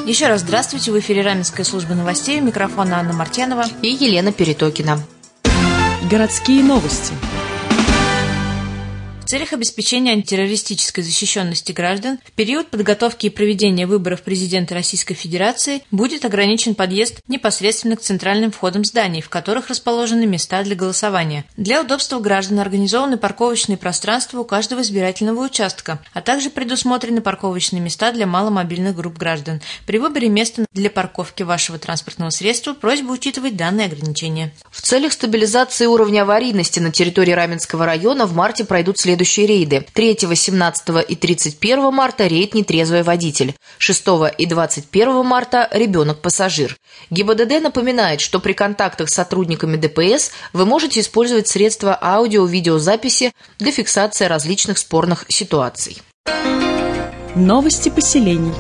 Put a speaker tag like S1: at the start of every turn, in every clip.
S1: Еще раз здравствуйте. В эфире Раменская служба новостей. У микрофона Анна Мартьянова
S2: и Елена Перетокина.
S3: Городские новости.
S1: В целях обеспечения антитеррористической защищенности граждан в период подготовки и проведения выборов президента Российской Федерации будет ограничен подъезд непосредственно к центральным входам зданий, в которых расположены места для голосования. Для удобства граждан организованы парковочные пространства у каждого избирательного участка, а также предусмотрены парковочные места для маломобильных групп граждан. При выборе места для парковки вашего транспортного средства просьба учитывать данные ограничения.
S2: В целях стабилизации уровня аварийности на территории Раменского района в марте пройдут следующие рейды. 3, 17 и 31 марта рейд «Нетрезвый водитель». 6 и 21 марта «Ребенок-пассажир». ГИБДД напоминает, что при контактах с сотрудниками ДПС вы можете использовать средства аудио-видеозаписи для фиксации различных спорных ситуаций.
S3: Новости поселений.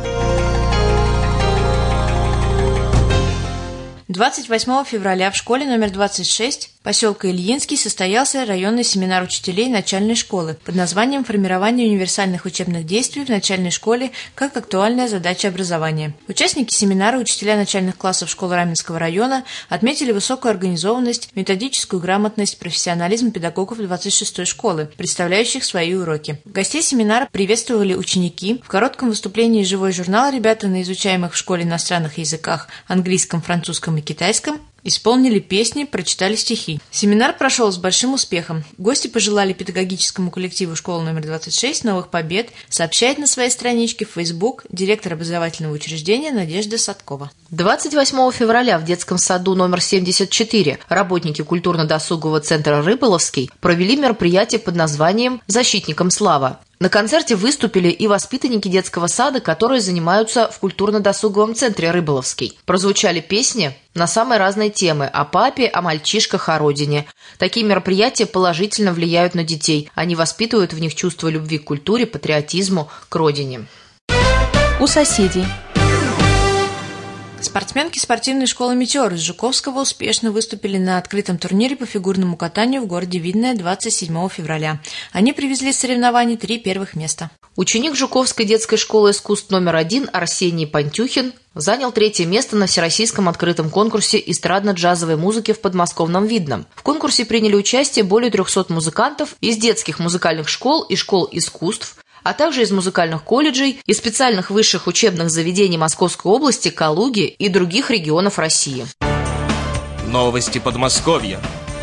S1: 28 февраля в школе номер 26 поселка Ильинский состоялся районный семинар учителей начальной школы под названием «Формирование универсальных учебных действий в начальной школе как актуальная задача образования». Участники семинара, учителя начальных классов школы Раменского района, отметили высокую организованность, методическую грамотность, профессионализм педагогов 26-й школы, представляющих свои уроки. Гостей семинара приветствовали ученики. В коротком выступлении «Живой журнал» ребята на изучаемых в школе иностранных языках английском, французском и китайском исполнили песни, прочитали стихи. Семинар прошел с большим успехом. Гости пожелали педагогическому коллективу школы номер 26 новых побед, сообщает на своей страничке в Facebook директор образовательного учреждения Надежда Садкова.
S2: 28 февраля в детском саду номер 74 работники культурно-досугового центра «Рыболовский» провели мероприятие под названием «Защитникам слава». На концерте выступили и воспитанники детского сада, которые занимаются в культурно-досуговом центре «Рыболовский». Прозвучали песни на самые разные темы – о папе, о мальчишках, о родине. Такие мероприятия положительно влияют на детей. Они воспитывают в них чувство любви к культуре, патриотизму, к родине.
S3: У соседей.
S1: Спортсменки спортивной школы «Метеор» из Жуковского успешно выступили на открытом турнире по фигурному катанию в городе Видное 27 февраля. Они привезли с соревнований 3 первых места.
S2: Ученик Жуковской детской школы искусств номер 1 Арсений Пантюхин занял 3-е место на Всероссийском открытом конкурсе эстрадно-джазовой музыки в подмосковном Видном. В конкурсе приняли участие более 300 музыкантов из детских музыкальных школ и школ искусств, а также из музыкальных колледжей и специальных высших учебных заведений Московской области, Калуги и других регионов России.
S4: Новости Подмосковья.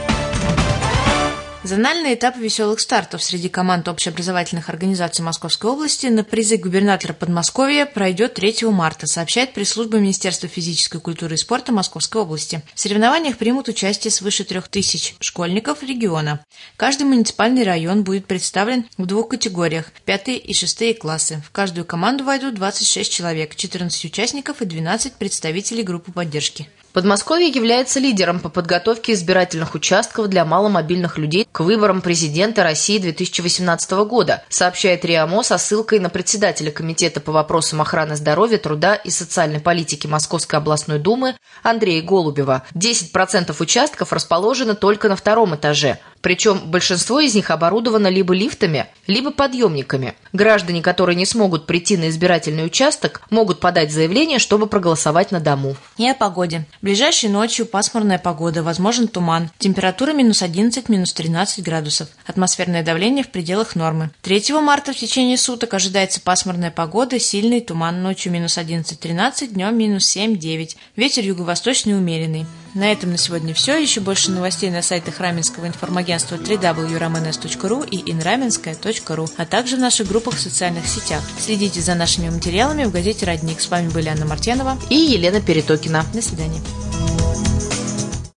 S1: Зональный этап веселых стартов среди команд общеобразовательных организаций Московской области на призы губернатора Подмосковья пройдет 3 марта, сообщает пресс-служба Министерства физической культуры и спорта Московской области. В соревнованиях примут участие свыше 3000 школьников региона. Каждый муниципальный район будет представлен в 2 категориях – 5 и 6 классы. В каждую команду войдут 26 человек, 14 участников и 12 представителей группы поддержки.
S2: Подмосковье является лидером по подготовке избирательных участков для маломобильных людей к выборам президента России 2018 года, сообщает РИА МО со ссылкой на председателя Комитета по вопросам охраны здоровья, труда и социальной политики Московской областной думы Андрея Голубева. 10% участков расположены только на 2-м этаже, причем большинство из них оборудовано либо лифтами, либо подъемниками. Граждане, которые не смогут прийти на избирательный участок, могут подать заявление, чтобы проголосовать на дому.
S1: И о погоде. Ближайшей ночью пасмурная погода, возможен туман. Температура -11, -13 градусов. Атмосферное давление в пределах нормы. 3 марта в течение суток ожидается пасмурная погода, сильный туман, ночью -11-13, днем -7-9. Ветер юго-восточный умеренный. На этом на сегодня все. Еще больше новостей на сайтах Раменского информагентства www.ramenes.ru и inramenskaya.ru, а также в наших группах в социальных сетях. Следите за нашими материалами в газете «Родник». С вами были Анна Мартьянова
S2: и Елена Перетокина.
S1: До свидания.